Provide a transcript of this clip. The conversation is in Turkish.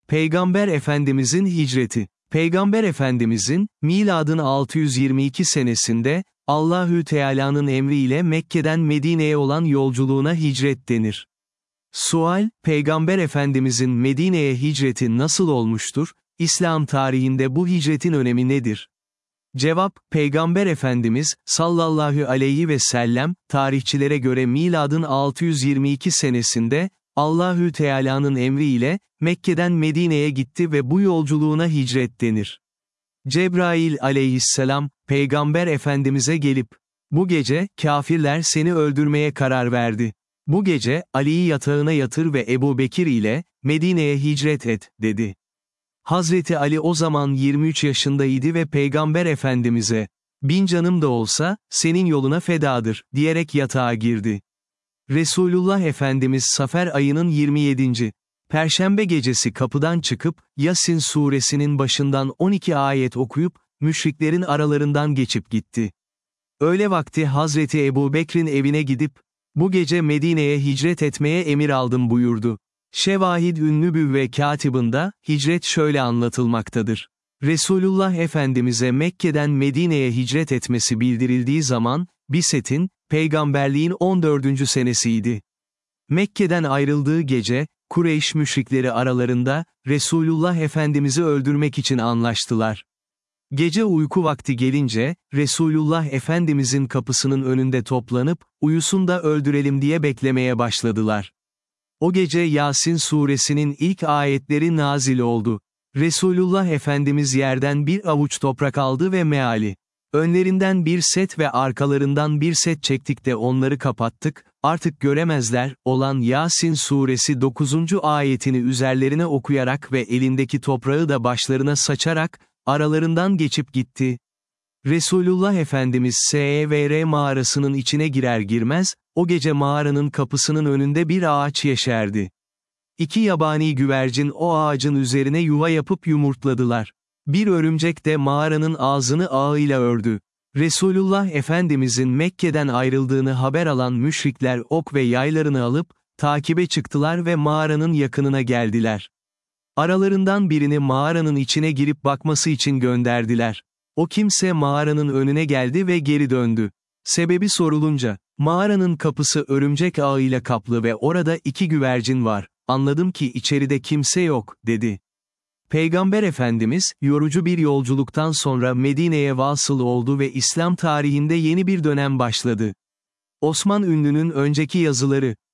Peygamber Efendimizin hicreti. Peygamber Efendimizin, miladın 622 senesinde, Allahü Teala'nın emriyle Mekke'den Medine'ye olan yolculuğuna hicret denir. Sual, Peygamber Efendimizin Medine'ye hicreti nasıl olmuştur? İslam tarihinde bu hicretin önemi nedir? Cevap, Peygamber Efendimiz, sallallahu aleyhi ve sellem, tarihçilere göre miladın 622 senesinde, Allahü Teala'nın emriyle, Mekke'den Medine'ye gitti ve bu yolculuğuna hicret denir. Cebrail aleyhisselam, Peygamber Efendimiz'e gelip, bu gece, kâfirler seni öldürmeye karar verdi. Bu gece, Ali'yi yatağına yatır ve Ebu Bekir ile, Medine'ye hicret et, dedi. Hazreti Ali o zaman 23 yaşındaydı ve Peygamber Efendimiz'e, bin canım da olsa, senin yoluna fedadır, diyerek yatağa girdi. Resulullah Efendimiz Safer ayının 27. Perşembe gecesi kapıdan çıkıp, Yasin suresinin başından 12 ayet okuyup, müşriklerin aralarından geçip gitti. Öğle vakti Hazreti Ebu Bekir'in evine gidip, bu gece Medine'ye hicret etmeye emir aldım buyurdu. Şevahid Ünnübüvve Katibında, hicret şöyle anlatılmaktadır. Resulullah Efendimiz'e Mekke'den Medine'ye hicret etmesi bildirildiği zaman, Biset'in, peygamberliğin 14. senesiydi. Mekke'den ayrıldığı gece, Kureyş müşrikleri aralarında, Resulullah Efendimiz'i öldürmek için anlaştılar. Gece uyku vakti gelince, Resulullah Efendimizin kapısının önünde toplanıp, uyusun da öldürelim diye beklemeye başladılar. O gece Yasin suresinin ilk ayetleri nazil oldu. Resulullah Efendimiz yerden bir avuç toprak aldı ve meali. Önlerinden bir set ve arkalarından bir set çektik de onları kapattık, artık göremezler, olan Yasin suresi 9. ayetini üzerlerine okuyarak ve elindeki toprağı da başlarına saçarak, aralarından geçip gitti. Resulullah Efendimiz Sevr mağarasının içine girer girmez, o gece mağaranın kapısının önünde bir ağaç yeşerdi. İki yabani güvercin o ağacın üzerine yuva yapıp yumurtladılar. Bir örümcek de mağaranın ağzını ağıyla ördü. Resulullah Efendimizin Mekke'den ayrıldığını haber alan müşrikler ok ve yaylarını alıp, takibe çıktılar ve mağaranın yakınına geldiler. Aralarından birini mağaranın içine girip bakması için gönderdiler. O kimse mağaranın önüne geldi ve geri döndü. Sebebi sorulunca, mağaranın kapısı örümcek ağıyla kaplı ve orada iki güvercin var, anladım ki içeride kimse yok, dedi. Peygamber Efendimiz, yorucu bir yolculuktan sonra Medine'ye vasıl oldu ve İslam tarihinde yeni bir dönem başladı. Osman Ünlü'nün önceki yazıları,